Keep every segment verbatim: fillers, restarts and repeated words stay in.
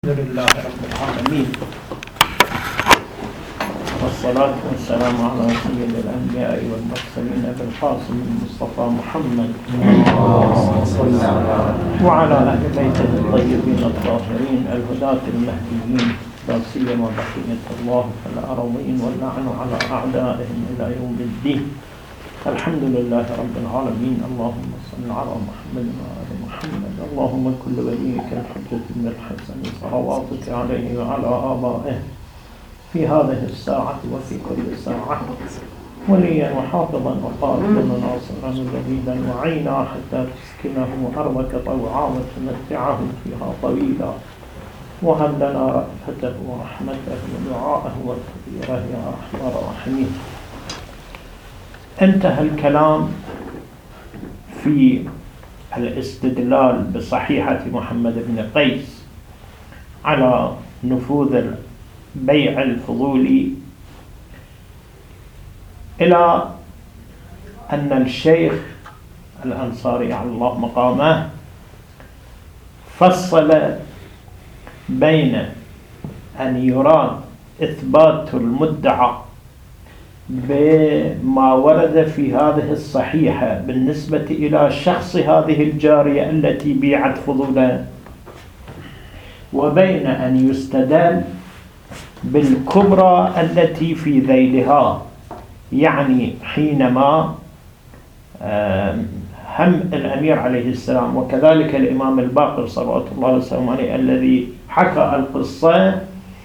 الحمد لله رب العالمين، والصلاة والسلام على سيد الأنبياء والمرسلين أبي القاسم المصطفى محمد وعلى أهل بيته الطيبين الطاهرين الهداة المهديين، لا سيما بقية الله الأرضين واللعن على أعدائهم إلى يوم الدين. الحمد لله رب العالمين. اللهم صل على محمد وآل محمد. اللهم كل وليك الحجة بن الحسن صلواتك عليه وعلى آبائه في هذه الساعة وفي كل ساعة وليا وحافظا وقائدا وناصرا وجديدا وعينا حتى تسكنه أرضك طوعا وتمتعه فيها طويلا، وهب لنا رأفته ورحمته ودعاءه والكبيره يا أرحم الراحمين. انتهى الكلام في الاستدلال بصحيحة محمد بن قيس على نفوذ البيع الفضولي إلى أن الشيخ الأنصاري على الله مقامه فصل بين أن يراد إثبات المدعى بما ورد في هذه الصحيحة بالنسبة إلى شخص هذه الجارية التي بيعت فضولا، وبين أن يستدل بالكبرى التي في ذيلها، يعني حينما هم الأمير عليه السلام وكذلك الإمام الباقر صلوات الله وسلامه عليه الذي حكى القصة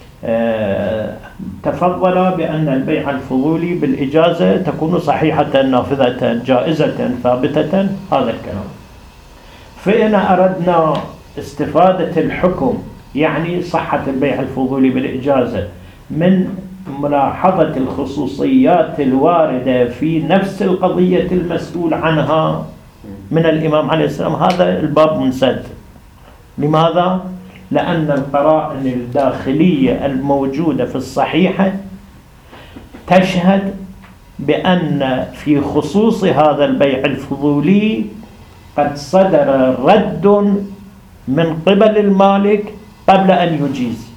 تفضل بأن البيع الفضولي بالإجازة تكون صحيحة نافذة جائزة ثابتة. هذا الكلام. فإن أردنا استفادة الحكم يعني صحة البيع الفضولي بالإجازة من ملاحظة الخصوصيات الواردة في نفس القضية المسؤول عنها من الإمام عليه السلام، هذا الباب منسد. لماذا؟ لأن القرائن الداخلية الموجودة في الصحيحة تشهد بأن في خصوص هذا البيع الفضولي قد صدر رد من قبل المالك قبل أن يجيز.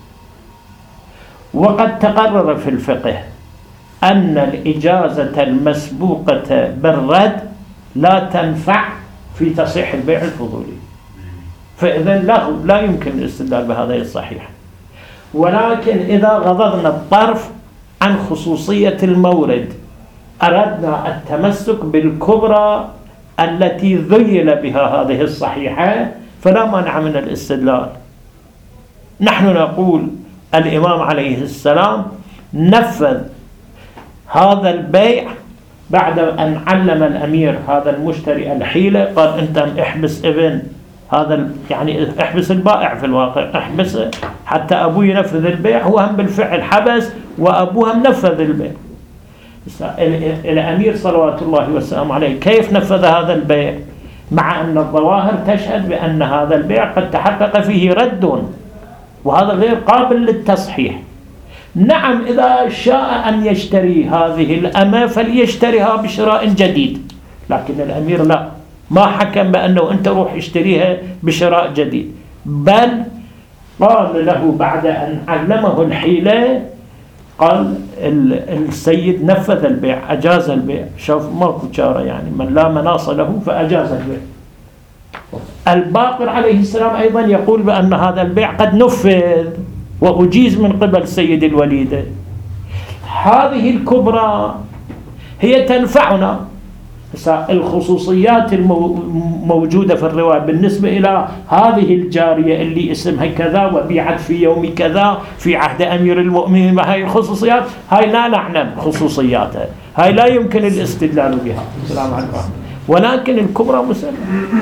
وقد تقرر في الفقه أن الإجازة المسبوقة بالرد لا تنفع في تصحيح البيع الفضولي، فإذا لا, لا يمكن الاستدلال بهذه الصحيحة. ولكن إذا غضضنا الطرف عن خصوصية المورد أردنا التمسك بالكبرى التي ذيل بها هذه الصحيحة فلا مانع من الاستدلال. نحن نقول الإمام عليه السلام نفذ هذا البيع بعد أن علم الأمير هذا المشتري الحيلة، قال أنت احبس ابن هذا، يعني احبس البائع في الواقع، احبسه حتى أبوه ينفذ البيع. هو هم بالفعل حبس وأبوه هم نفذ البيع. الأمير صلوات الله وسلامه عليه كيف نفذ هذا البيع مع أن الظواهر تشهد بأن هذا البيع قد تحقق فيه رد، وهذا غير قابل للتصحيح. نعم إذا شاء أن يشتري هذه الأمة فليشتريها بشراء جديد، لكن الأمير لا، ما حكم بأنه أنت روح اشتريها بشراء جديد، بل قال له بعد أن علمه الحيلة قال السيد نفذ البيع، أجاز البيع. شوف ماكو شارة، يعني من لا مناص له فأجاز البيع. الباقر عليه السلام أيضا يقول بأن هذا البيع قد نفذ وأجيز من قبل سيد الوليد. هذه الكبرى هي تنفعنا. الخصوصيات الموجودة في الرواية بالنسبة إلى هذه الجارية اللي اسمها كذا وبيعت في يوم كذا في عهد أمير المؤمنين، هاي الخصوصيات هاي لا نعلم خصوصياتها، هاي لا يمكن الاستدلال بها. السلام عليكم. ولكن الكبرى مسلمة.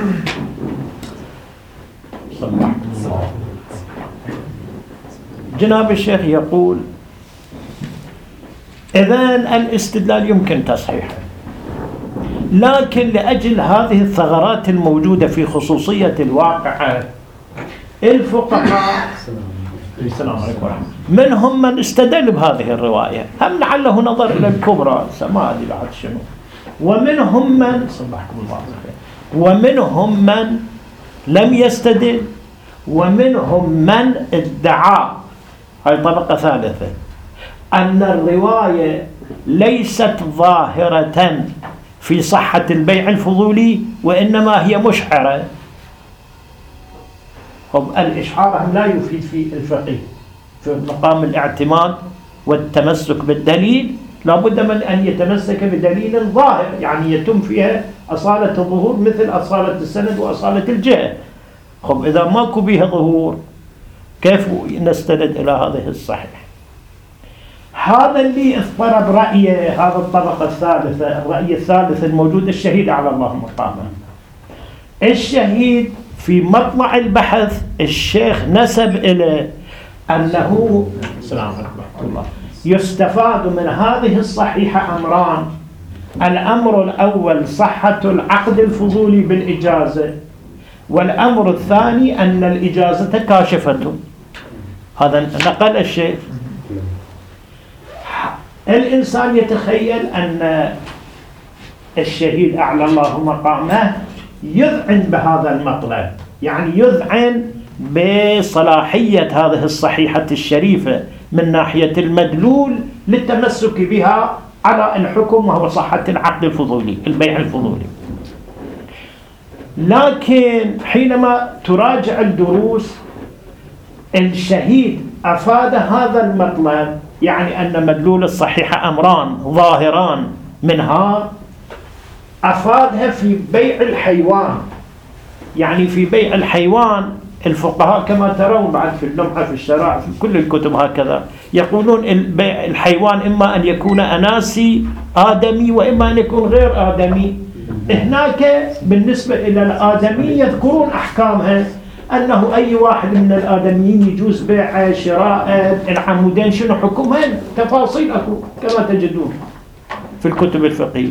جناب الشيخ يقول إذن الاستدلال يمكن تصحيحه، لكن لأجل هذه الثغرات الموجودة في خصوصية الواقع الفقهاء السلام عليكم منهم من استدل بهذه الرواية، هم لعله نظر إلى الكبرى ما أدري بعد شنو، ومنهم من صبحكم الله بالخير، ومنهم من لم يستدل، ومنهم من ادعى، هاي طبقة ثالثة، أن الرواية ليست ظاهرة في صحة البيع الفضولي وإنما هي مشعرة. هم الإشعار لا يفيد في الفقيه في مقام الاعتماد والتمسك بالدليل، لابد من أن يتمسك بدليل ظاهر، يعني يتم فيها أصالة الظهور مثل أصالة السند وأصالة الجهة. خب إذا ماكو بها ظهور كيف نستند إلى هذه الصحيح؟ هذا اللي اضطرب رأيه، هذا الطبقة الثالثة، الرأي الثالث الموجود، الشهيد على الله مقامه. الشهيد في مطلع البحث الشيخ نسب إليه أنه السلام عليكم ورحمة الله يستفاد من هذه الصحيحة أمران: الأمر الأول صحة العقد الفضولي بالإجازة، والأمر الثاني أن الإجازة كاشفة. هذا نقل الشيخ. الإنسان يتخيل أن الشهيد أعلى الله مقامه يذعن بهذا المطلب، يعني يذعن بصلاحية هذه الصحيحة الشريفة من ناحية المدلول للتمسك بها على الحكم، وهو صحة العقد الفضولي، البيع الفضولي. لكن حينما تراجع الدروس الشهيد أفاد هذا المطلب، يعني أن مدلول الصحيحة أمران ظاهران منها، أفادها في بيع الحيوان. يعني في بيع الحيوان الفقهاء كما ترون بعد في اللمحة في الشرائع في كل الكتب هكذا يقولون البيع الحيوان إما أن يكون أناسي آدمي وإما أن يكون غير آدمي. هناك بالنسبة إلى الآدمي يذكرون أحكامها، أنه أي واحد من الآدميين يجوز بيع شراء العمودين شنو حكمها، تفاصيل أكو كما تجدون في الكتب الفقهية.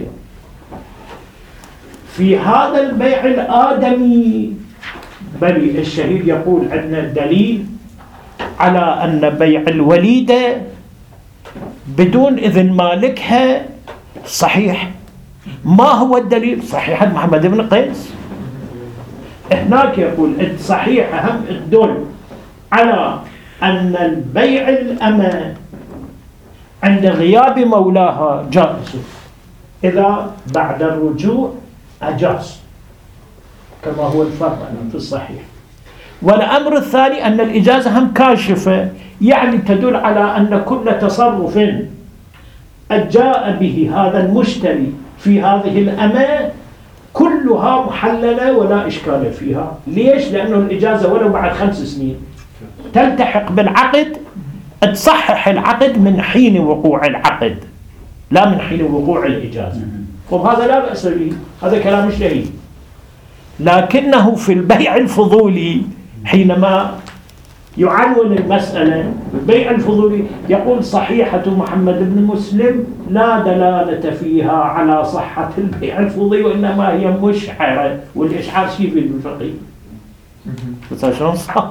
في هذا البيع الآدمي بل الشهيد يقول عندنا دليل على أن بيع الوليدة بدون إذن مالكها صحيح. ما هو الدليل؟ صحيحة محمد بن قيس. هناك يقول الصحيحة هم تدل على أن البيع الأمة عند غياب مولاها جائز، إذا بعد الرجوع أجاز كما هو الفرق في الصحيح. والأمر الثاني أن الإجازة هم كاشفة، يعني تدل على أن كل تصرف جاء به هذا المشتري في هذه الأمة كلها محللة ولا إشكال فيها. ليش؟ لأنه الإجازة ولو بعد خمس سنين تلتحق بالعقد، تصحح العقد من حين وقوع العقد لا من حين وقوع الإجازة. وهذا لا بأس به، هذا كلام الشهيد. لكنه في البيع الفضولي حينما يعنون المسألة البيع الفضولي يقول صحيحة محمد بن مسلم لا دلالة فيها على صحة البيع الفضولي وإنما هي مشعرة. والإشعار شيء في الفقه بس شلون صح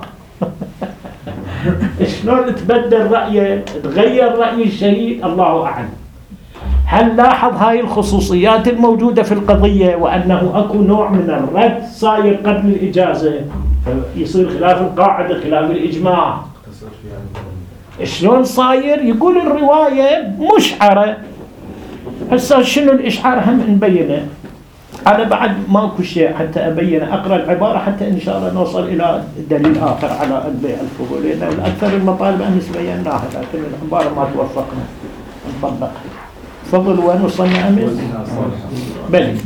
شلون تبدل رأيه، تغير رأي الشهيد، الله أعلم. هل لاحظ هاي الخصوصيات الموجودة في القضية وأنه أكو نوع من الرد صاير قبل الإجازة، يصير خلاف القاعدة خلاف الإجماع. شلون صاير؟ يقول الرواية مشعرة. هسه شنو الإشعار هم نبينه. أنا بعد ماكو شيء حتى أبين، أقرأ العبارة حتى إن شاء الله نوصل إلى دليل آخر على البيع الفضولي، لأن الأكثر المطالب أمس بيناها لكن العبارة ما توفقنا نطبقها. فضل وين وصلنا أمس؟ بل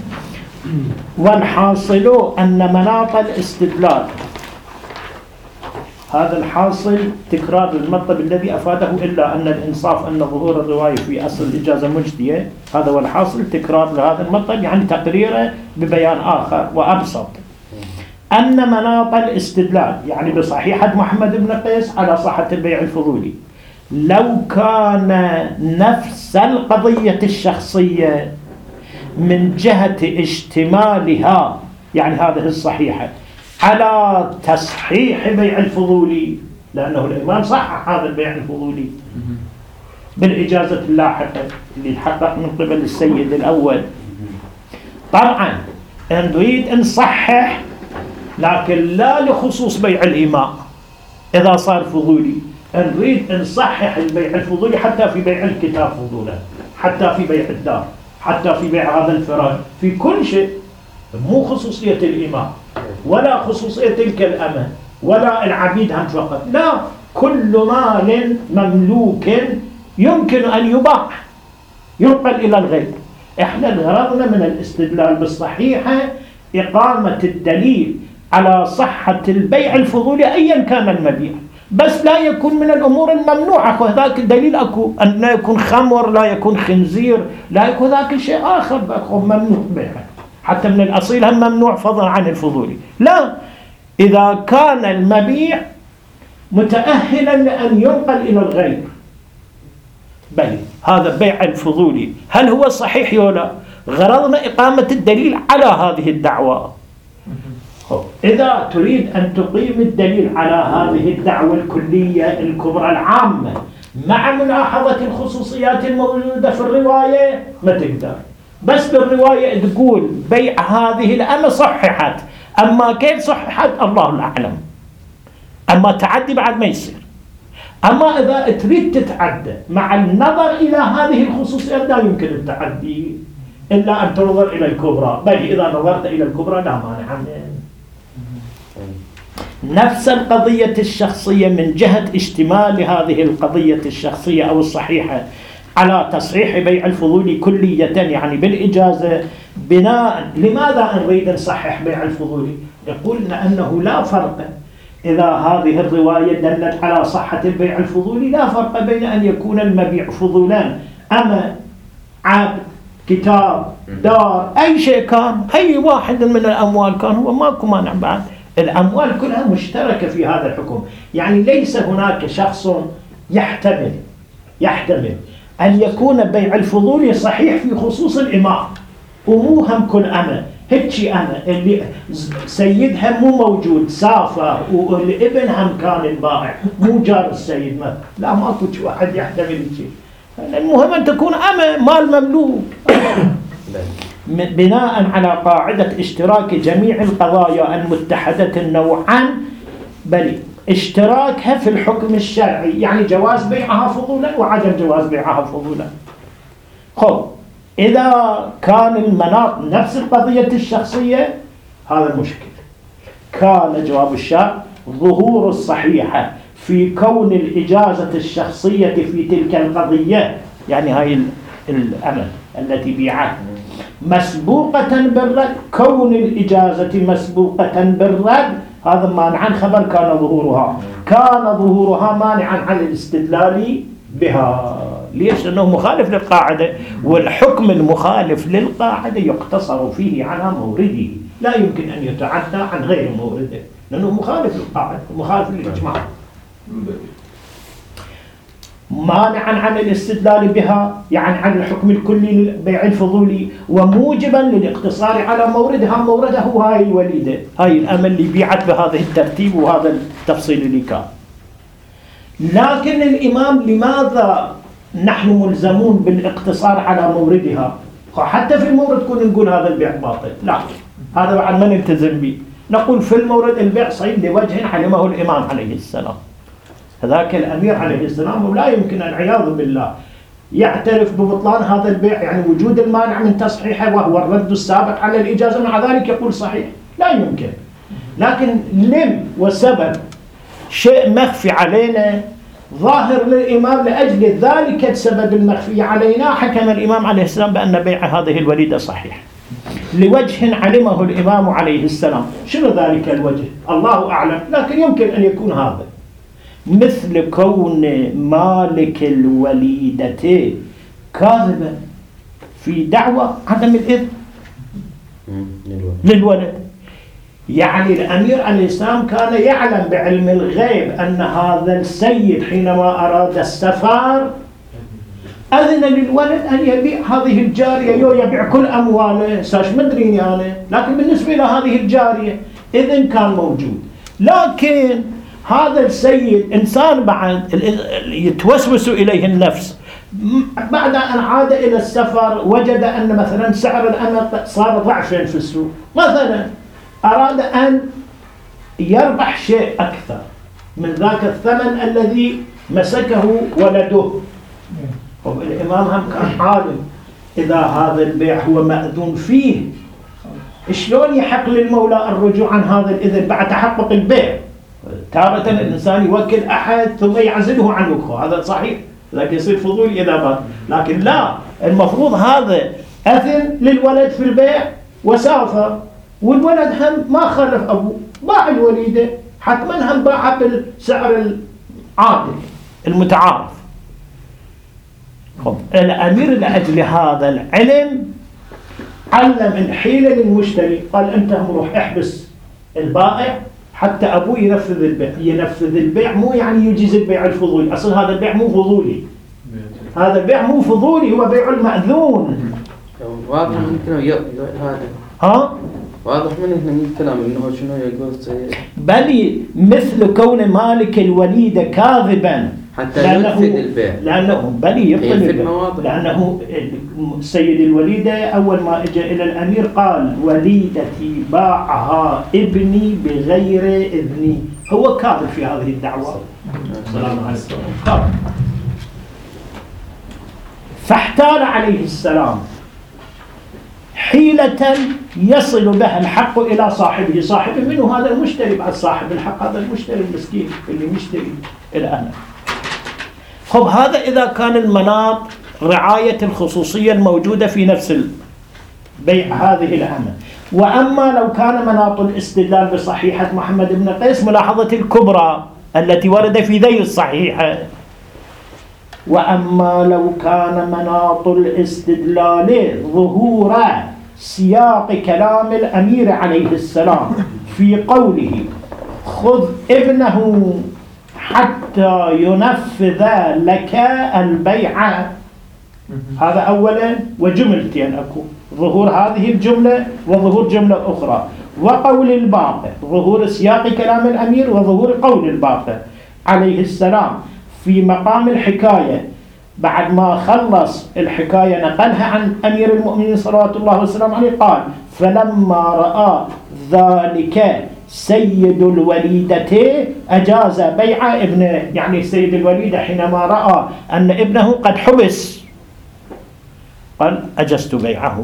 والحاصل أن مناط الاستدلال، هذا الحاصل تكرار المطلب الذي أفاده إلا أن الإنصاف أن ظهور الرواية في أصل الإجازة مجدية، هذا هو الحاصل تكرار لهذا المطلب، يعني تقريره ببيان آخر وأبسط. أن مناط الاستدلال يعني بصحيحة محمد بن قيس على صحة البيع الفضولي لو كان نفس القضية الشخصية من جهة اشتمالها، يعني هذه الصحيحة على تصحيح بيع الفضولي، لأنه الإمام صحح هذا البيع الفضولي بالإجازة اللاحقة اللي تحقق من قبل السيد الأول. طبعا نريد أن نصحح لكن لا لخصوص بيع الإماء. إذا صار فضولي نريد نصحح البيع الفضولي حتى في بيع الكتاب فضولا، حتى في بيع الدار، حتى في بيع هذا الفراش، في كل شيء. مو خصوصية الإماء ولا خصوصية تلك الأمة ولا العبيد هم فقط، لا، كل مال مملوك يمكن أن يباع ينقل إلى الغير. إحنا غرضنا من الاستدلال بالصحيحة إقامة الدليل على صحة البيع الفضولي أيا كان المبيع، بس لا يكون من الأمور الممنوعة. وذاك الدليل أكو أن لا يكون خمر، لا يكون خنزير، لا يكون ذاك شيء آخر ممنوع بيعه، حتى من الأصيل هم ممنوع فضلا عن الفضولي. لا، إذا كان المبيع متأهلا لأن ينقل إلى الغير، بل هذا بيع الفضولي هل هو صحيح ولا؟ غرضنا إقامة الدليل على هذه الدعوة. إذا تريد أن تقيم الدليل على هذه الدعوة الكلية الكبرى العامة مع ملاحظة الخصوصيات الموجودة في الرواية ما تقدر. بس بالرواية تقول بيع هذه الأمة صححت، أما كيف صححت الله الأعلم، أما تعدي بعد ما يصير. أما إذا تريد تتعدى مع النظر إلى هذه الخصوصيات لا يمكن التعدي إلا أن تنظر إلى الكبرى، بل إذا نظرت إلى الكبرى لا مانع منه. نفس القضية الشخصية من جهة اشتمال هذه القضية الشخصية أو الصحيحة على تصحيح بيع الفضولي كلية، يعني بالإجازة، بناء لماذا نريد نصحح بيع الفضولي؟ يقول لأنه لا فرق إذا هذه الرواية دلت على صحة البيع الفضولي، لا فرق بين أن يكون المبيع فضولان، أما عبد، كتاب، دار، أي شيء كان، أي واحد من الأموال كان، هو ماكو مانع بعد. الأموال كلها مشتركة في هذا الحكم، يعني ليس هناك شخص يحتمل يحتمل أن يكون بيع الفضولي صحيح في خصوص الإماء ومو هم كل أمة. هيك أنا اللي سيدها مو موجود سافر والابن هم كان البائع مو جار السيد، ما لا ماكو واحد يحتمل شيء. المهم أن تكون أمة مال مملوك بناء على قاعدة اشتراك جميع القضايا المتحدة النوعان، بل اشتراكها في الحكم الشرعي، يعني جواز بيعها فضولا وعدم جواز بيعها فضولا. خب إذا كان المناط نفس القضية الشخصية هذا المشكل، كان جواب الشرع ظهور الصحيحة في كون الإجازة الشخصية في تلك القضية، يعني هاي الأمل التي بيعت مسبوقة بالرد، كون الإجازة مسبوقة بالرد هذا مانعا خبر كان ظهورها كان ظهورها مانعا عن الاستدلال بها. ليش؟ لأنه مخالف للقاعدة، والحكم المخالف للقاعدة يقتصر فيه على مورده، لا يمكن أن يتعدى عن غير مورده لأنه مخالف للقاعدة، مخالف للإجماع، مانعا عن الاستدلال بها يعني عن الحكم الكلي للبيع الفضولي، وموجبا للاقتصار على موردها. مورده هاي الوليدة، هاي الأمل اللي بيعت بهذا الترتيب وهذا التفصيل اللي كان. لكن الإمام لماذا نحن ملزمون بالاقتصار على موردها؟ حتى في المورد كنا نقول هذا البيع باطل، لا هذا بعد ما نلتزم به، نقول في المورد البيع صحيح لوجه علمه الإمام عليه السلام. هذاك الأمير عليه السلام ولا يمكن العياذ بالله يعترف ببطلان هذا البيع، يعني وجود المانع من تصحيحه وهو الرد السابق على الإجازة، مع ذلك يقول صحيح، لا يمكن. لكن لم وسبب شيء مخفي علينا ظاهر للإمام، لأجل ذلك السبب المخفي علينا حكم الإمام عليه السلام بأن بيع هذه الوليدة صحيح لوجه علمه الإمام عليه السلام. شنو ذلك الوجه؟ الله أعلم، لكن يمكن أن يكون هذا مثل كون مالك الوليدة كاذبا في دعوى عدم الإذن للولد. يعني الأمير عليه السلام كان يعلم بعلم الغيب أن هذا السيد حينما أراد السفر أذن للولد أن يبيع هذه الجارية، يو يبيع كل أمواله، ساش مدريني أنا، لكن بالنسبة إلى هذه الجارية إذن كان موجود. لكن هذا السيد إنسان بعد يتوسوس إليه النفس، بعد أن عاد إلى السفر وجد أن مثلا سعر الأمة صار ضعفا في السوق، مثلا أراد أن يربح شيء أكثر من ذاك الثمن الذي مسكه ولده. الإمام هم كان عالم إذا هذا البيع هو مأذون فيه، شلون يحق للمولى الرجوع عن هذا الإذن بعد تحقق البيع؟ تارة الإنسان يوكل أحد ثم يعزله عن وكره، هذا صحيح، لكن يصير فضول إذا بات. لكن لا، المفروض هذا أذن للولد في البيع وسافر، والولد هم ما خلف أبوه، باع الوليدة، حتما هم باعها بالسعر العادل المتعارف. الأمير لأجل هذا العلم علم الحيلة للمشتري، قال أنت روح احبس البائع حتى أبوه ينفذ البيع. ينفذ البيع مو يعني يجيز البيع الفضولي، أصل هذا البيع مو فضولي، هذا البيع مو فضولي، هو بيع المأذون. واضح من الكلام هذا، ها؟ واضح من الكلام إنه شنو يقول سيد، بل مثل كون مالك الوليدة كاذبا حتى ينفذ البيع، لأنه بل يبطل البيع، لأنه سيد الوليدة أول ما اجى إلى الأمير قال وليدتي باعها ابني بغير إذني، هو كاذب في هذه الدعوة. السلام عليكم. فاحتال عليه السلام حيلة يصل بها الحق إلى صاحبه. صاحبه منه هذا المشتري، بعد صاحب الحق هذا المشتري المسكين اللي مشتري الآن. خب هذا إذا كان المناط رعاية الخصوصية الموجودة في نفس البيع هذه الأمة. وأما لو كان مناط الاستدلال بصحيحة محمد بن قيس ملاحظة الكبرى التي ورد في ذي الصحيحة، وأما لو كان مناط الاستدلال ظهور سياق كلام الأمير عليه السلام في قوله خذ ابنه حتى ينفذ لك البيع، هذا أولا، وجملتين أكو، ظهور هذه الجملة وظهور جملة أخرى، وقول الباقر، ظهور سياق كلام الأمير وظهور قول الباقر عليه السلام في مقام الحكاية. بعد ما خلص الحكاية نقلها عن أمير المؤمنين صلوات الله وسلامه عليه قال فلما رأى ذلك سيد الوليدة أجاز بيع ابنه، يعني سيد الوليدة حينما رأى أن ابنه قد حبس قال أجزت بيعه،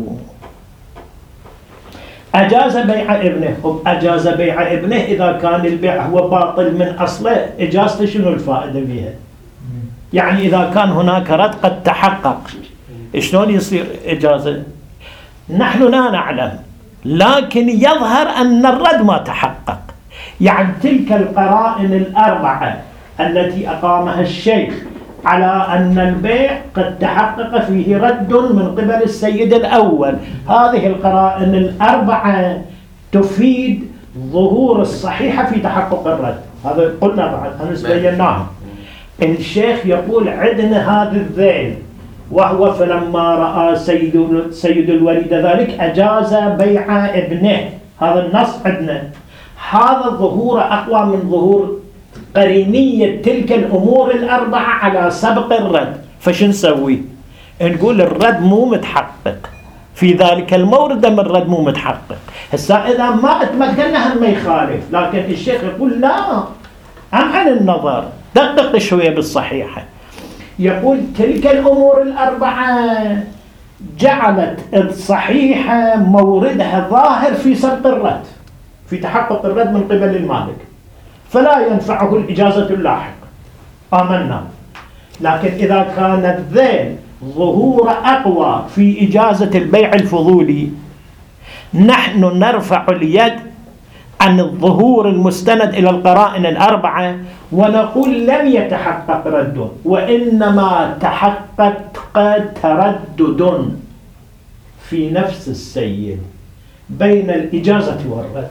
أجاز بيع ابنه. أجاز بيع ابنه إذا كان البيع هو باطل من أصله، إجازته شنو الفائدة فيها؟ يعني إذا كان هناك رد قد تحقق، شلون يصير إجازة؟ نحن لا نعلم، لكن يظهر أن الرد ما تحقق. يعني تلك القرائن الأربعة التي أقامها الشيخ على أن البيع قد تحقق فيه رد من قبل السيد الأول، هذه القرائن الأربعة تفيد ظهور الصحيحة في تحقق الرد. هذا قلنا بعد أمس بيناه. الشيخ يقول عندنا هذا الذيل، وهو فلما رأى سيد, سيد الوليد ذلك أجاز بيع ابنه، هذا النص عندنا. هذا الظهور أقوى من ظهور قرينية تلك الأمور الأربعة على سبق الرد. فشو نسوي؟ نقول الرد مو متحقق في ذلك المورد، من الرد مو متحقق. هسا إذا ما أتمكننا هم ما يخالف، لكن الشيخ يقول لا، أم عن النظر دقق شوية بالصحيحة. يقول تلك الأمور الأربعة جعلت الصحيحة موردها ظاهر في سبق الرد، في تحقق الرد من قبل المالك، فلا ينفعه الإجازة اللاحقة، آمنا. لكن إذا كانت ذيل ظهور أقوى في إجازة البيع الفضولي، نحن نرفع اليد عن الظهور المستند إلى القرائن الأربعة ونقول لم يتحقق رد، وإنما تحقق تردد في نفس السيد بين الإجازة والرد.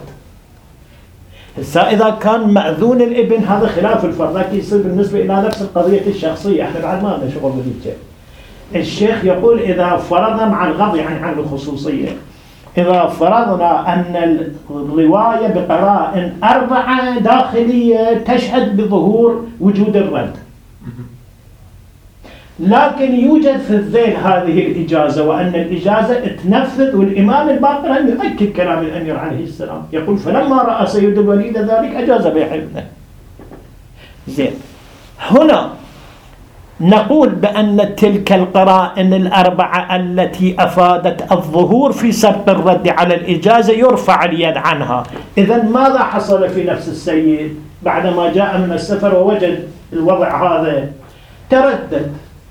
هسا إذا كان مأذون الابن هذا خلاف الفرض، لكن يصير بالنسبة إلى نفس القضية الشخصية، احنا بعد ما لنا شغل بذيك. الشيخ يقول إذا فرضنا مع الغض يعني عن الخصوصية، إذا فرضنا أن الرواية بقرائن أربعة داخلية تشهد بظهور وجود الرد، لكن يوجد في الذيل هذه الإجازة، وأن الإجازة تنفذ. والإمام الباقر هم يؤكد كلام الأمير عليه السلام، يقول فلما رأى سيد الوليد ذلك أجاز بيع ابنه. زين، هنا نقول بأن تلك القرائن الأربعة التي أفادت الظهور في سبق الرد على الإجازة يرفع اليد عنها. إذن ماذا حصل في نفس السيد بعدما جاء من السفر ووجد الوضع هذا؟ تردد.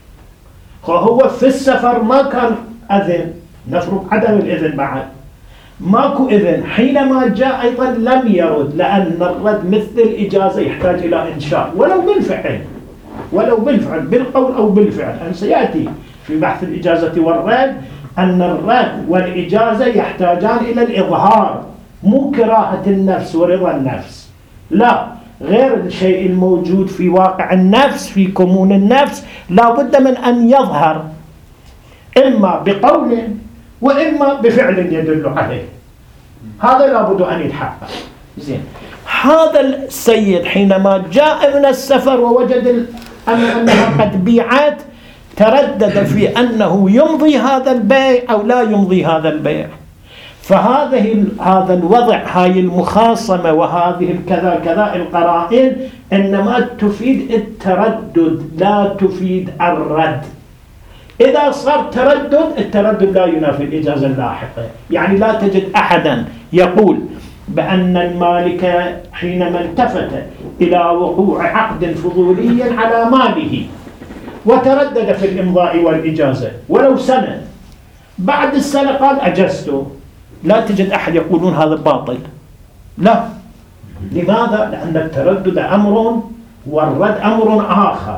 وهو في السفر ما كان أذن، نفرض عدم الإذن بعد، ماكو إذن. حينما جاء أيضا لم يرد، لأن الرد مثل الإجازة يحتاج إلى إنشاء ولو بالفعل، ولو بالفعل بالقول أو بالفعل. أن سيأتي في بحث الإجازة والرد أن الرد والإجازة يحتاجان إلى الإظهار، مو كراهة النفس ورضا النفس، لا، غير الشيء الموجود في واقع النفس في كمون النفس لا بد من أن يظهر إما بقول وإما بفعل يدل عليه. هذا لا بد أن يتحقق. زين، هذا السيد حينما جاء من السفر ووجد أنها قد بيعت تردد في أنه يمضي هذا البيع أو لا يمضي هذا البيع. فهذه هذا الوضع، هاي المخاصمة وهذه الكذا كذا القرائن إنما تفيد التردد لا تفيد الرد. إذا صار تردد، التردد لا ينافي الإجازة اللاحقة. يعني لا تجد أحدا يقول بأن المالك حينما التفت إلى وقوع عقد فضولي على ماله وتردد في الإمضاء والإجازة ولو سنة، بعد السنة قال أجزته، لا تجد أحد يقولون هذا باطل. لا. لماذا؟ لأن التردد أمر والرد أمر آخر.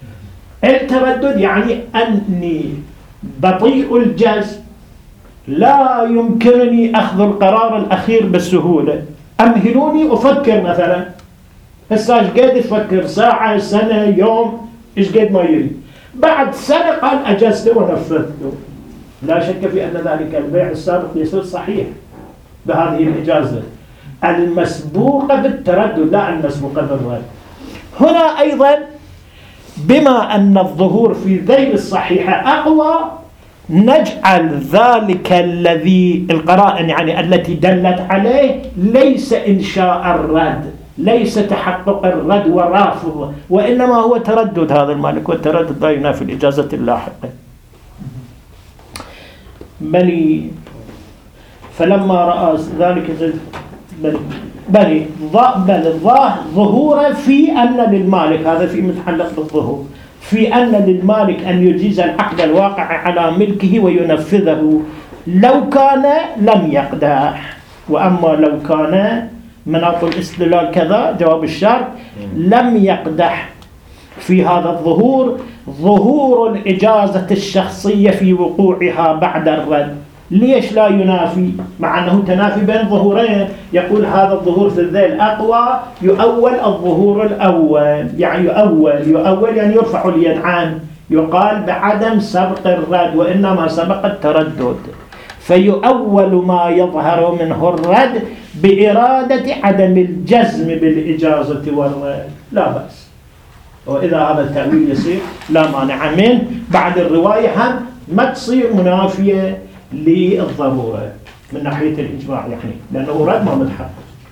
التردد يعني أني بطيء الجزم، لا يمكنني أخذ القرار الأخير بسهولة، أمهلوني أفكر. مثلا هسه إيش قد تفكر؟ ساعة، سنة، يوم، إيش قد ما يريد. بعد سنة قال أجزته ونفذته. لا شك في أن ذلك البيع السابق يصير صحيح بهذه الإجازة المسبوقة بالتردد، لا المسبوقة بالرد. هنا أيضا بما أن الظهور في ذيل الصحيحة أقوى، نجعل ذلك الذي القرائن يعني التي دلت عليه ليس إنشاء الرد، ليس تحقق الرد ورافض، وإنما هو تردد هذا المالك، والتردد لا ينافي الإجازة اللاحقة. بل فلما رأى ذلك بل بل بل ظهور في أن للمالك، هذا في متعلق بالظهور، في أن للمالك أن يجيز العقد الواقع على ملكه وينفذه لو كان لم يقدح. وأما لو كان مناط الاستدلال كذا جواب الشرط لم يقدح في هذا الظهور ظهور الإجازة الشخصية في وقوعها بعد الرد. ليش لا ينافي؟ مع أنه تنافي بين ظهورين. يقول هذا الظهور في الذيل أقوى، يؤول الظهور الأول، يعني يؤول يؤول يعني يرفع اليد عنه، يقال بعدم سبق الرد وإنما سبق التردد، فيؤول ما يظهر منه الرد بإرادة عدم الجزم بالإجازة والرد، لا بأس. وإذا هذا التأويل يصير لا مانع منه. بعد الرواية هم ما تصير منافية للضرورة من ناحية الإجماع، يعني لأنه رد ما متحقق.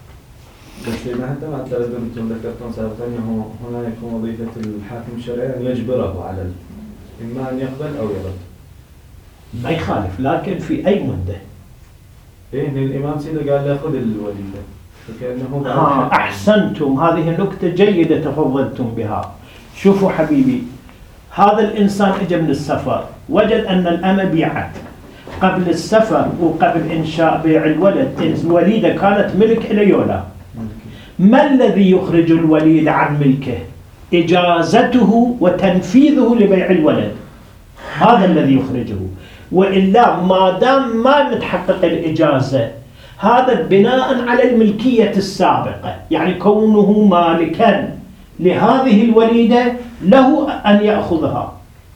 بس ما حتى مع التردد أنتم ذكرتم سابقا أنه هنا يكون وظيفة الحاكم الشرعي أن يجبره على إما أن يقبل أو يرد. ما يخالف، لكن في أي مدة. إيه الإمام سيدة قال يأخذ الوليدة، فكأنه ها أحسنتم، هذه النكتة جيدة تفضلتم بها. شوفوا حبيبي، هذا الإنسان إجا من السفر وجد أن الأمة بيعت قبل السفر وقبل إنشاء بيع الولد، الوليدة كانت ملك إليولا. ما الذي يخرج الوليد عن ملكه؟ إجازته وتنفيذه لبيع الولد، هذا الذي يخرجه. وإلا ما دام ما متحقق الإجازة، هذا بناء على الملكية السابقة، يعني كونه مالكا لهذه الوليدة له أن يأخذها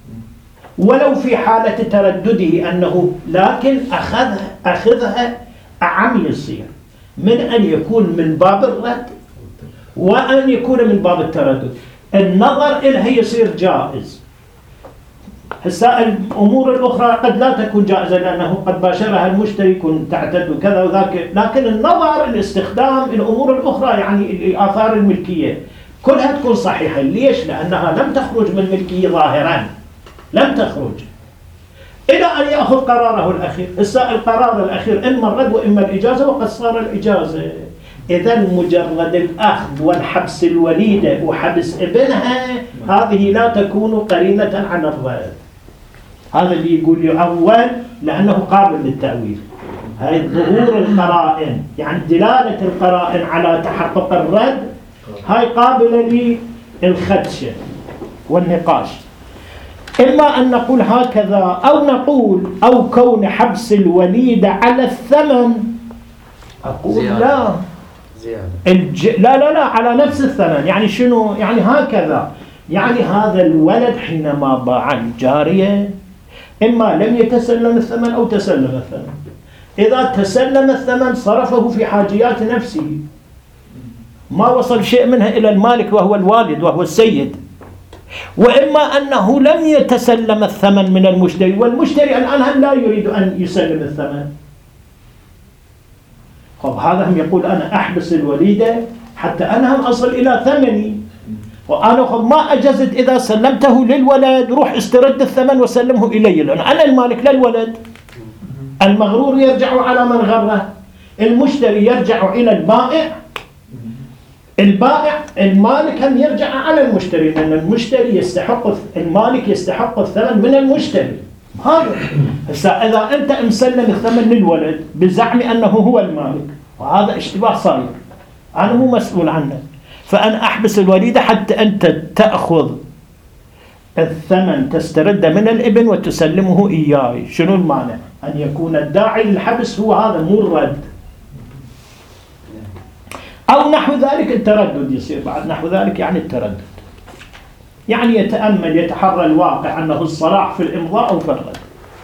ولو في حالة تردده أنه لكن أخذها, أخذها أعم يصير من أن يكون من باب الرد وأن يكون من باب التردد. النظر إلها يصير جائز، هسه الأمور الأخرى قد لا تكون جائزة لأنه قد باشرها المشتري يكون تعتد وكذا وذاك، لكن النظر الاستخدام الأمور الأخرى يعني آثار الملكية كلها تكون صحيحة. ليش؟ لأنها لم تخرج من ملكية ظاهرا، لم تخرج إلى أن يأخذ قراره الأخير. هسه القرار الأخير إما الرد وإما الإجازة، وقد صار الإجازة. إذا مجرد الأخذ والحبس الوليدة وحبس ابنها هذه لا تكون قرينة على الرد. هذا اللي يقول يؤول لأنه قابل للتأويل. هاي ظهور القرائن يعني دلالة القرائن على تحقق الرد هاي قابلة للخدشة والنقاش. إما أن نقول هكذا أو نقول أو كون حبس الوليدة على الثمن. أقول زيادة. لا زيادة. الج... لا لا لا على نفس الثمن. يعني شنو؟ يعني هكذا، يعني هذا الولد حينما باع الجارية إما لم يتسلم الثمن أو تسلم الثمن. إذا تسلم الثمن صرفه في حاجيات نفسه، ما وصل شيء منها إلى المالك وهو الوالد وهو السيد. وإما أنه لم يتسلم الثمن من المشتري، والمشتري الآن لا يريد أن يسلم الثمن. خب هذا هم يقول أنا أحبس الوليدة حتى أنا هم أصل إلى ثمني، وأنا خب ما أجزت إذا سلمته للولد روح استرد الثمن وسلمه إلي، لأن أنا المالك للولد. المغرور يرجع على من غره، المشتري يرجع إلى البائع، البائع المالك هم يرجع على المشتري، لأن المشتري يستحق المالك يستحق الثمن من المشتري. هذا هسه إذا أنت مسلم الثمن للولد بزعم أنه هو المالك، وهذا اشتباه صاير، أنا مو مسؤول عنه، فأنا أحبس الوليدة حتى أنت تأخذ الثمن تسترد من الابن وتسلمه إياي. شنو المانع؟ أن يكون الداعي للحبس هو هذا مو الرد. أو نحو ذلك التردد يصير بعد، نحو ذلك يعني التردد، يعني يتأمل يتحرى الواقع أنه الصلاح في الإمضاء أو في الرد.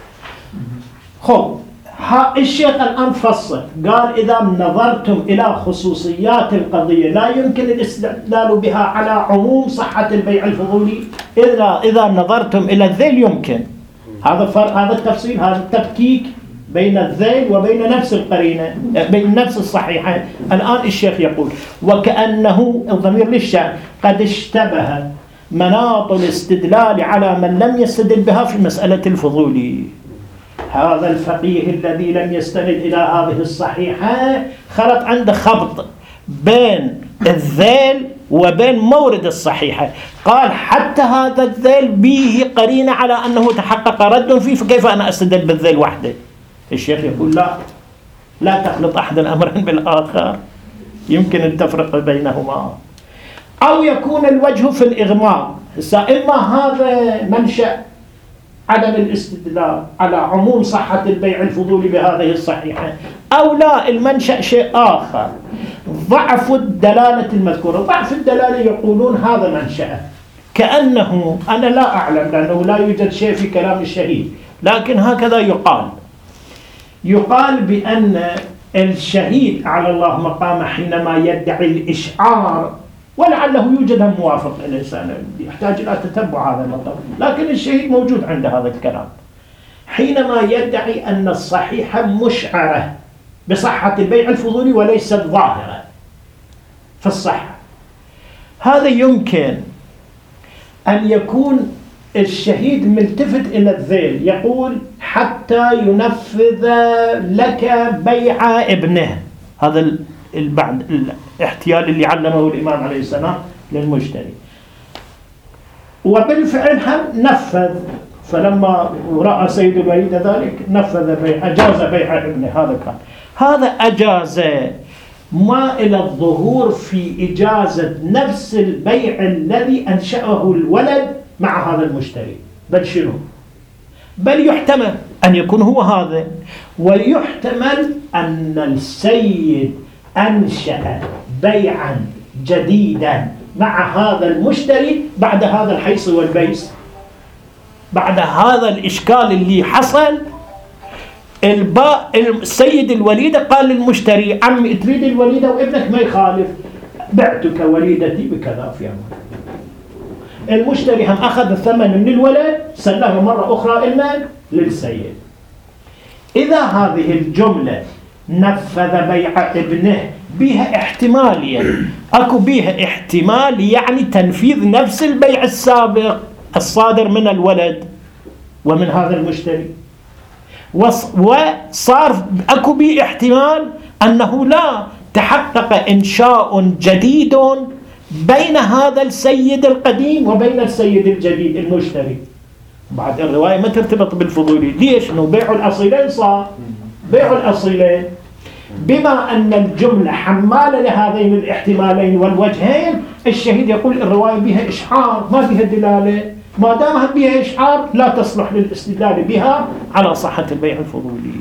خب الشيخ الآن فصل قال إذا نظرتم إلى خصوصيات القضية لا يمكن الاستدلال بها على عموم صحة البيع الفضولي. إذا إذا نظرتم إلى الذيل يمكن. هذا فرق، هذا التفصيل، هذا التفكيك بين الذيل وبين نفس القرينة، بين نفس الصحيحة. الآن الشيخ يقول وكأنه الضمير للشأن قد اشتبه مناط الاستدلال على من لم يستدل بها في مسألة الفضولي. هذا الفقيه الذي لم يستند إلى هذه الصحيحة خلط عنده خبط بين الذيل وبين مورد الصحيحة. قال حتى هذا الذيل به قرينة على أنه تحقق رد فيه، فكيف أنا أستدل بالذيل وحده؟ الشيخ يقول لا لا تخلط أحد الأمرين بالآخر، يمكن التفرق بينهما. أو يكون الوجه في الإغماء. إما هذا منشأ عدم الاستدلال على عموم صحة البيع الفضولي بهذه الصحيحة، أو لا المنشأ شيء آخر، ضعف الدلالة المذكورة. ضعف الدلالة يقولون هذا منشأ، كأنه أنا لا أعلم لأنه لا يوجد شيء في كلام الشهيد، لكن هكذا يقال يقال بأن الشهيد على الله مقام حينما يدعي الإشعار، ولعله يوجد موافق الإنسان يحتاج إلى تتبع هذا المطلب، لكن الشهيد موجود عند هذا الكلام حينما يدعي أن الصحيحة مشعرة بصحة البيع الفضولي وليست ظاهرة في الصحة. هذا يمكن أن يكون الشهيد ملتفت إلى الذيل، يقول حتى ينفذ لك بيع ابنه. هذا البعد الاحتيال اللي علمه الإمام عليه السلام للمشتري، وبالفعل هم نفذ. فلما رأى سيد الوليد ذلك نفذ بيع، أجاز بيع ابنه. هذا كان هذا أجاز ما إلى الظهور في إجازة نفس البيع الذي أنشأه الولد مع هذا المشتري، بل شنو؟ بل يحتمل أن يكون هو هذا، ويحتمل أن السيد أنشأ بيعا جديدا مع هذا المشتري بعد هذا الحيص والبيس، بعد هذا الإشكال اللي حصل. الباء السيد الوليدة قال للمشتري عمي تريد الوليدة وابنك ما يخالف، بعتك وليدتي بكذا في أمر. المشتري هم أخذ الثمن من الولد سلمه مرة أخرى المال للسيد. إذا هذه الجملة نفذ بيع ابنه بها احتماليا، أكو بها احتمال يعني تنفيذ نفس البيع السابق الصادر من الولد ومن هذا المشتري، وصار أكو به احتمال أنه لا تحقق إنشاء جديد بين هذا السيد القديم وبين السيد الجديد المشتري. بعد الرواية ما ترتبط بالفضولي. ليش؟ إنه بيع الأصيلين صار بيع الأصيلين، بما أن الجملة حمالة لهذين الاحتمالين والوجهين، الشهيد يقول الرواية بها إشعار ما بها دلالة، ما دامها بها إشعار لا تصلح للاستدلال بها على صحة البيع الفضولي.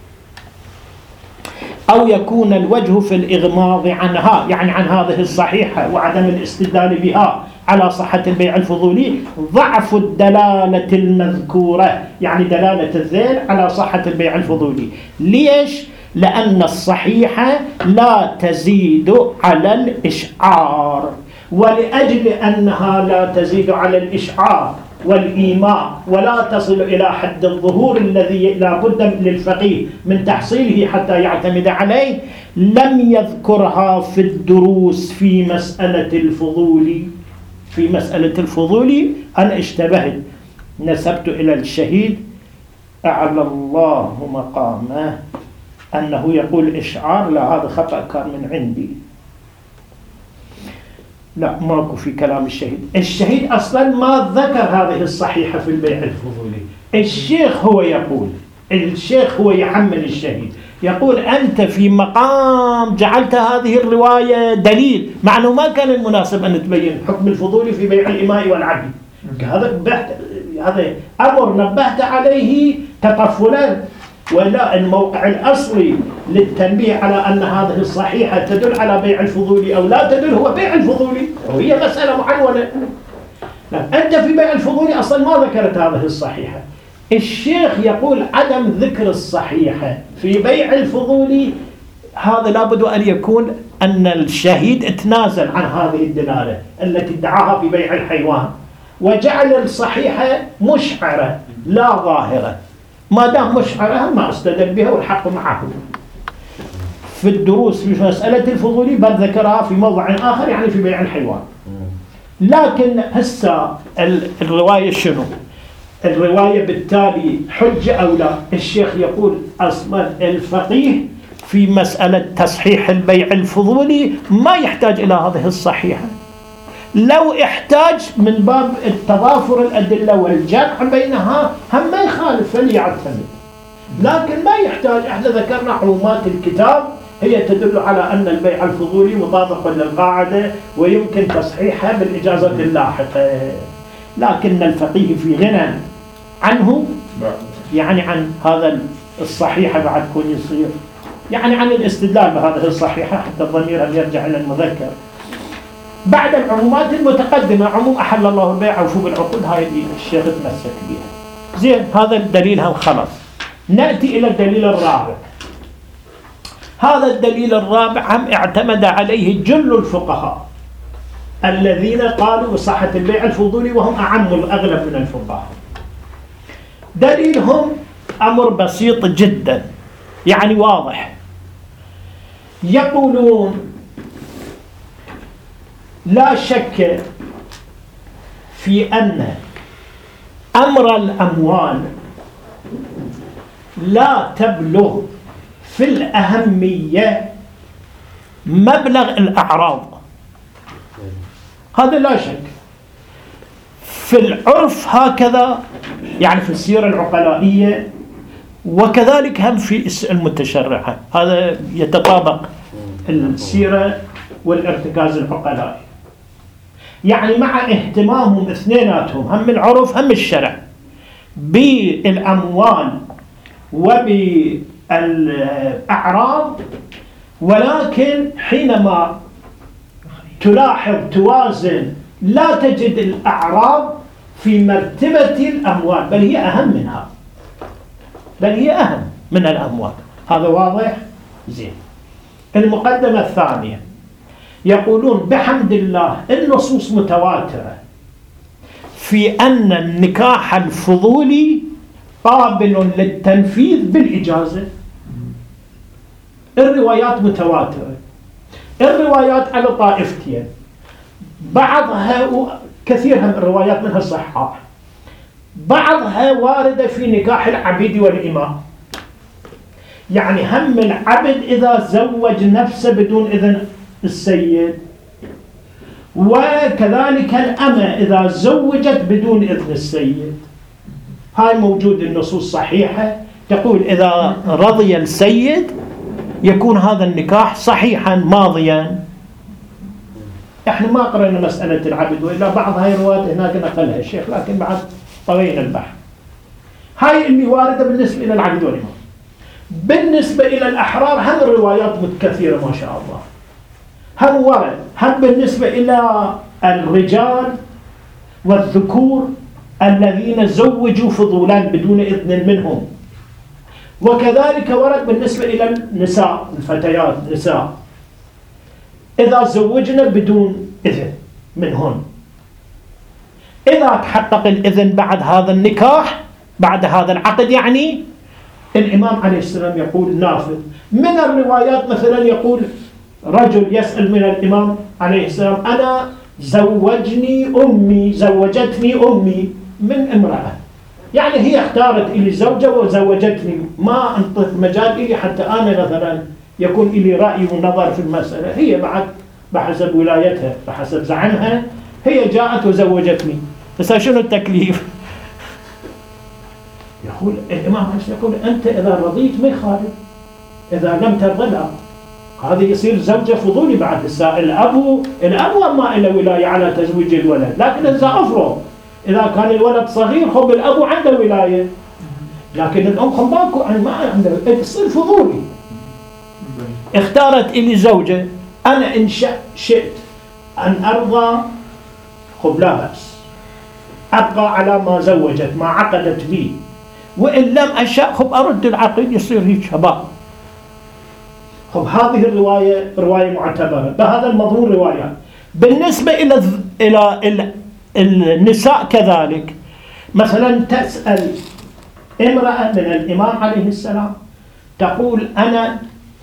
أو يكون الوجه في الإغماض عنها، يعني عن هذه الصحيحة وعدم الاستدلال بها على صحة البيع الفضولي، ضعف الدلالة المذكورة، يعني دلالة الذيل على صحة البيع الفضولي. ليش؟ لأن الصحيحة لا تزيد على الإشعار، ولأجل أنها لا تزيد على الإشعار والإيماء ولا تصل إلى حد الظهور الذي لا بد للفقيه من تحصيله حتى يعتمد عليه، لم يذكرها في الدروس في مسألة الفضول. في مسألة الفضول أنا اشتبهت، نسبت إلى الشهيد أعلى الله مقامه أنه يقول إشعار، لا هذا خطأ كان من عندي، لا ماكو في كلام الشهيد. الشهيد أصلا ما ذكر هذه الصحيحة في البيع الفضولي. الشيخ هو يقول، الشيخ هو يحمل الشهيد، يقول أنت في مقام جعلت هذه الرواية دليل، مع أنه ما كان المناسب أن تبين حكم الفضولي في بيع الإماء والعبد. هذا هذا أمر نبهت عليه تطفلا، ولا الموقع الأصلي للتنبيه على أن هذه الصحيحة تدل على بيع الفضولي أو لا تدل هو بيع الفضولي، وهي مسألة معنونة. أنت في بيع الفضولي أصلا ما ذكرت هذه الصحيحة. الشيخ يقول عدم ذكر الصحيحة في بيع الفضولي هذا لابد أن يكون أن الشهيد اتنازل عن هذه الدلالة التي ادعاها في بيع الحيوان، وجعل الصحيحة مشعرة لا ظاهرة. ما دام مشعرة ما استدل بها والحق معه. في الدروس في مسألة الفضولي بل ذكرها في موضع آخر، يعني في بيع الحيوان. لكن هسه الرواية شنو؟ الرواية بالتالي حجة أو لا؟ الشيخ يقول أصلا الفقيه في مسألة تصحيح البيع الفضولي ما يحتاج إلى هذه الصحيحة. لو احتاج من باب التضافر الأدلة والجمع بينها هم ما يخالف فليعتمد، لكن ما يحتاج. احنا ذكرنا عمومات الكتاب هي تدل على أن البيع الفضولي مطابق للقاعدة ويمكن تصحيحها بالإجازة اللاحقة، لكن الفقيه في غنى عنه، يعني عن هذا الصحيحة بعد كون يصير، يعني عن الاستدلال بهذه الصحيحة حتى الضمير أن يرجع إلى المذكر. بعد العمومات المتقدمة عموم أحل الله البيع وفوق العقود، هاي اللي الشيخ تمسك بها. زين، هذا الدليل هم خلص. نأتي إلى الدليل الرابع. هذا الدليل الرابع هم اعتمد عليه جل الفقهاء الذين قالوا بصحة البيع الفضولي، وهم أعم الأغلب من الفقهاء. دليلهم أمر بسيط جدا، يعني واضح. يقولون لا شك في أن أمر الأموال لا تبلغ في الأهمية مبلغ الأعراض، هذا لا شك. في العرف هكذا، يعني في السيرة العقلائية، وكذلك هم في المتشرعة، هذا يتطابق السيرة والارتكاز العقلائي، يعني مع اهتمامهم اثنيناتهم هم العرف هم الشرع بالأموال وبالأعراض، ولكن حينما تلاحظ توازن لا تجد الأعراض في مرتبة الأموال، بل هي أهم منها، بل هي أهم من الأموال. هذا واضح؟ زين. المقدمة الثانية، يقولون بحمد الله النصوص متواترة في أن النكاح الفضولي قابل للتنفيذ بالإجازة. الروايات متواترة، الروايات على طائفتين، بعضها كثير من الروايات منها صحاح، بعضها واردة في نكاح العبيد والإماء، يعني هم العبد إذا زوج نفسه بدون إذن السيد، وكذلك الأمة إذا زوجت بدون إذن السيد. هاي موجود النصوص صحيحة تقول إذا رضي السيد يكون هذا النكاح صحيحا ماضيا. احنا ما قرأنا مسألة العبد، وإلا بعض هاي الروايات هناك نقلها الشيخ، لكن بعد طوينا البحث. هاي اللي واردة بالنسبة إلى العبد والإمام. بالنسبة إلى الأحرار هم الروايات متكثرة ما شاء الله، هم ورد، هم بالنسبة إلى الرجال والذكور الذين زوجوا فضولان بدون إذن منهم، وكذلك ورد بالنسبة إلى النساء الفتيات النساء إذا زوجنا بدون إذن منهن. إذا تحقق الإذن بعد هذا النكاح بعد هذا العقد يعني الإمام عليه السلام يقول نافذ. من الروايات مثلا يقول رجل يسأل من الإمام عليه السلام أنا زوجني أمي زوجتني أمي من امرأة، يعني هي اختارت إلي زوجة وزوجتني، ما انطت مجال إلي حتى أنا مثلا يكون إلي رأي ونظر في المسألة، هي بعد بحسب ولايتها بحسب زعمها هي جاءت وزوجتني. بس شنو التكليف؟ يقول الإمام يقول أنت إذا رضيت ما يخالف، إذا لم ترضى لا، هذا يصير زوجة فضولي بعد. السائل الأب الأب ما له ولاية على تزويج الولد، لكن إذا أفرض إذا كان الولد صغير خب الأب عنده ولاية، لكن الأم خب ماكو ما عنده، تصير فضولي. اختارت إلي زوجة، أنا إن شئت أن أرضى خب لا بأس، أبقى على ما زوجت ما عقدت بي، وإن لم أشاء خب أرد العقد يصير هيك شباب. خب هذه الرواية رواية معتبرة بهذا المضمون روايات. بالنسبة إلى إلى إلى النساء كذلك، مثلا تسأل امرأة من الإمام عليه السلام تقول أنا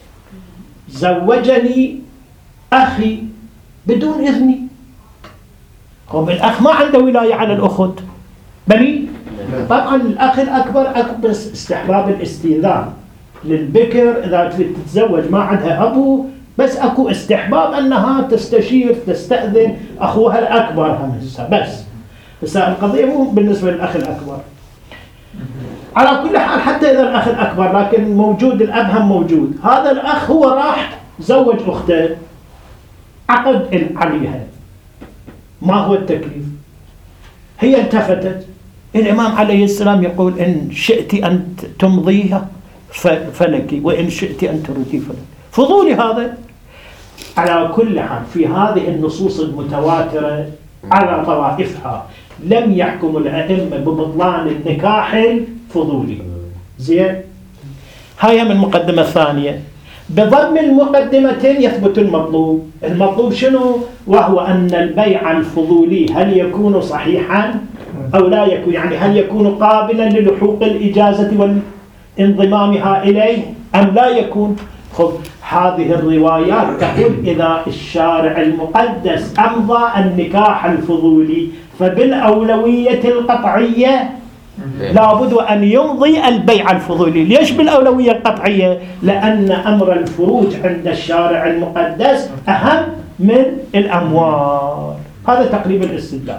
زوجني أخي بدون إذني. خب الأخ ما عنده ولاية على الأخت بلي طبعا الأخ الأكبر أكبر استحباب الاستئذان للبكر إذا تريد تتزوج ما عندها أبو، بس أكو استحباب أنها تستشير تستأذن أخوها الأكبر هم هسه. بس هسه القضية مو بالنسبة للأخ الأكبر على كل حال، حتى إذا الأخ الأكبر لكن موجود الأب هم موجود، هذا الأخ هو راح زوج أخته عقد عليها، ما هو التكليف؟ هي التفتت، الإمام عليه السلام يقول إن شئت أن تمضيها فلك وإن شئت أن تردي فلك. فضولي هذا. على كل حال في هذه النصوص المتواترة على طوائفها لم يحكم الأئمة ببطلان النكاح الفضولي. زين، هاي من المقدمة الثانية. بضم المقدمتين يثبت المطلوب. المطلوب شنو؟ وهو أن البيع الفضولي هل يكون صحيحا أو لا يكون، يعني هل يكون قابلا للحوق الإجازة وانضمامها إليه أم لا يكون. خب هذه الروايات تقول إذا الشارع المقدس أمضى النكاح الفضولي فبالأولوية القطعية لابد أن يمضي البيع الفضولي. ليش بالأولوية القطعية؟ لأن أمر الفروج عند الشارع المقدس أهم من الأموال. هذا تقريبا الاستدلال.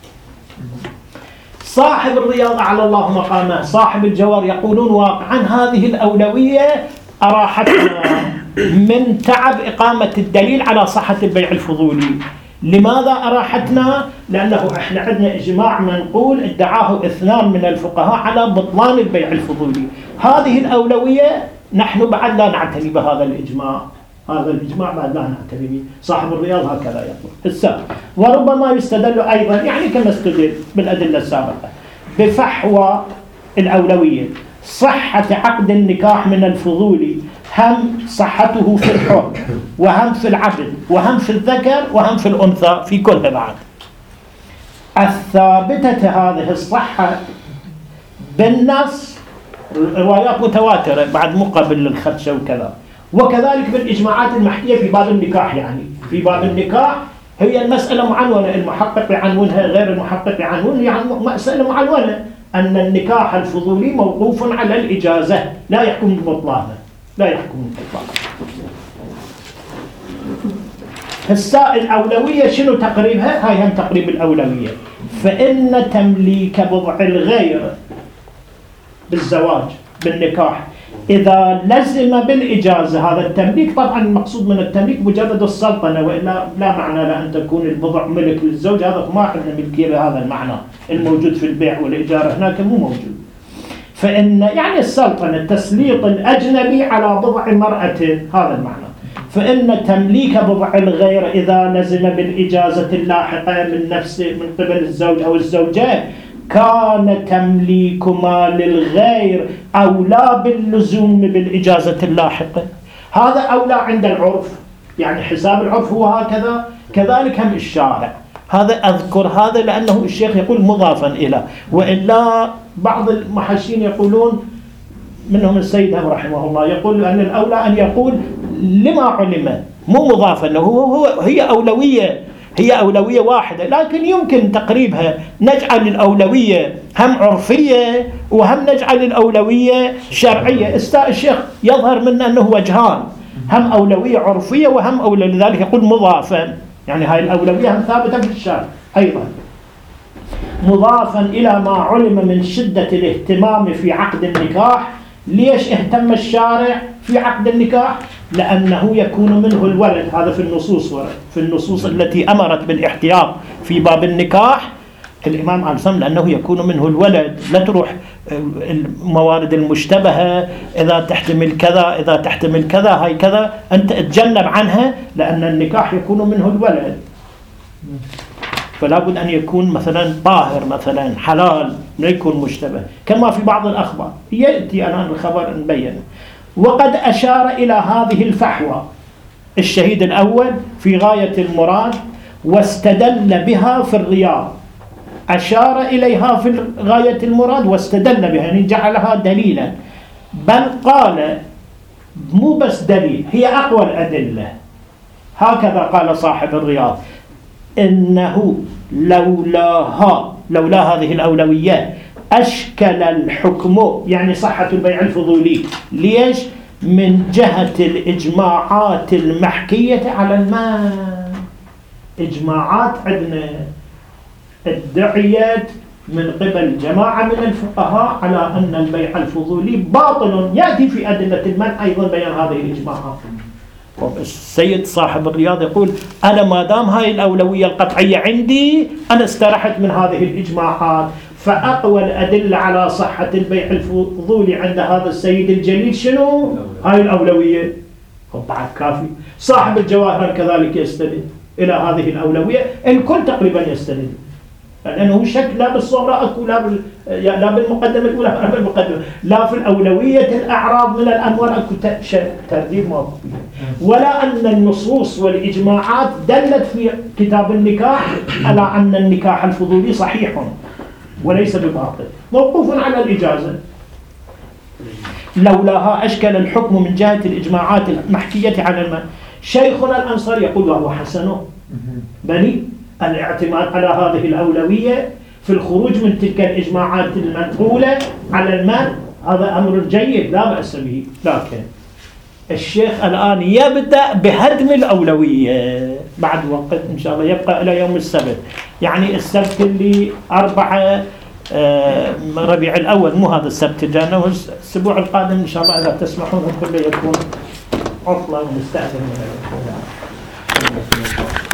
صاحب الرياض أعلى الله مقامه، صاحب الجوار يقولون واقعا هذه الأولوية أراحتنا من تعب إقامة الدليل على صحة البيع الفضولي. لماذا أراحتنا؟ لأنه إحنا عندنا إجماع منقول ادعاه اثنان من الفقهاء على بطلان البيع الفضولي. هذه الأولوية نحن بعد لا نعتني بهذا الإجماع، هذا الإجماع بعد لا نعتني به. صاحب الرياض هكذا يقول. السابق وربما يستدل أيضا يعني كما استدل بالأدلة السابقة بفحوى الأولوية، صحة عقد النكاح من الفضولي، هم صحته في الحر وهم في العبد وهم في الذكر وهم في الأنثى في كل بعد. الثابتة هذه الصحة بالنص روايات متواترة بعد مقابل للخدشة وكذا، وكذلك بالإجماعات المحكية في باب النكاح. يعني في باب النكاح هي المسألة معنونة، المحقق يعنونها غير المحقق يعنون، يعني مسألة معنونة أن النكاح الفضولي موقوف على الإجازة، لا يحكم ببطلانه، لا يحكم ببطلانه. هسه الأولوية شنو تقريبها؟ هاي هم تقريب الأولوية. فإن تمليك بضع الغير بالزواج بالنكاح إذا لزم بالإجازة، هذا التمليك طبعا المقصود من التمليك مجرد السلطنة، وإلا لا معنى لأن تكون البضع ملك للزوج، هذا ما عندنا ملكية بهذا المعنى الموجود في البيع والإجارة هناك مو موجود. فإن يعني السلطنة تسليط الأجنبي على بضع مرأة، هذا المعنى. فإن تمليك بضع الغير إذا لزم بالإجازة اللاحقة من نفس من قبل الزوج أو الزوجة كان تمليك مال الغير أولى باللزوم بالإجازة اللاحقة. هذا أولى عند العرف، يعني حساب العرف هو هكذا، كذلك هم الشارع. هذا أذكر هذا لأنه الشيخ يقول مضافا إلى، وإلا بعض المحشين يقولون منهم السيد هم رحمه الله يقول أن الأولى أن يقول لما علم، مو مضافا، هو هو هي أولوية، هي أولوية واحدة، لكن يمكن تقريبها نجعل الأولوية هم عرفية وهم نجعل الأولوية شرعية. استاء الشيخ يظهر منه أنه وجهان، هم أولوية عرفية وهم أولوية، لذلك يقول مضافا، يعني هاي الأولوية هم ثابتة في الشرع أيضا. مضافا إلى ما علم من شدة الاهتمام في عقد النكاح. ليش اهتم الشارع في عقد النكاح؟ لأنه يكون منه الولد، هذا في النصوص ورد في النصوص التي أمرت بالاحتياط في باب النكاح. الإمام عليه الصلاة والسلام لأنه يكون منه الولد، لا تروح الموارد المشتبهة إذا تحتمل كذا إذا تحتمل كذا هاي كذا، أنت تتجنب عنها لأن النكاح يكون منه الولد. فلا بد أن يكون مثلا طاهر مثلا حلال، لا يكون مشتبه، كما في بعض الأخبار يأتي الآن الخبر نبينه. وقد أشار إلى هذه الفحوى الشهيد الأول في غاية المراد، واستدل بها في الرياض. أشار إليها في غاية المراد واستدل بها، يعني جعلها دليلا، بل قال مو بس دليل، هي أقوى الأدلة. هكذا قال صاحب الرياض: إنه لولاها لولا هذه الأولوية أشكل الحكم، يعني صحة البيع الفضولي. ليش؟ من جهة الإجماعات المحكية على المال. إجماعات عندنا ادعيت من قبل جماعة من الفقهاء على أن البيع الفضولي باطل، يأتي في أدلة المنع أيضا بيان هذه الإجماعات. السيد صاحب الرياض يقول: أنا ما دام هاي الأولوية القطعية عندي، أنا استرحت من هذه الإجماعات. فأقوى الأدلة على صحة البيع الفضولي عند هذا السيد الجليل شنو؟ هاي الأولوية. بعد كافي. صاحب الجواهر كذلك يستند إلى هذه الأولوية، الكل تقريبا يستند، لأنه شك لا بالصغرى أكو لا بال لا بالمقدمة الأولى ولا بالمقدمة، لا في الأولوية الأعراض من الأموال أكو ترتيب موقف، ولا أن النصوص والإجماعات دلت في كتاب النكاح على أن النكاح الفضولي صحيح وليس بباطل، موقوف على الإجازة. لولاها أشكل الحكم من جهة الإجماعات المحكية على المال. شيخنا الأنصاري يقول: وهو حسن بني الاعتماد على هذه الأولوية في الخروج من تلك الإجماعات المنقولة على المال، هذا أمر جيد لا بأس به. لكن الشيخ الآن يبدأ بهدم الأولوية بعد وقت إن شاء الله، يبقى إلى يوم السبت، يعني السبت اللي أربعة ربيع الأول، مو هذا السبت جانا، الأسبوع القادم إن شاء الله إذا تسمحون كله يكون عطلة ونستأذن من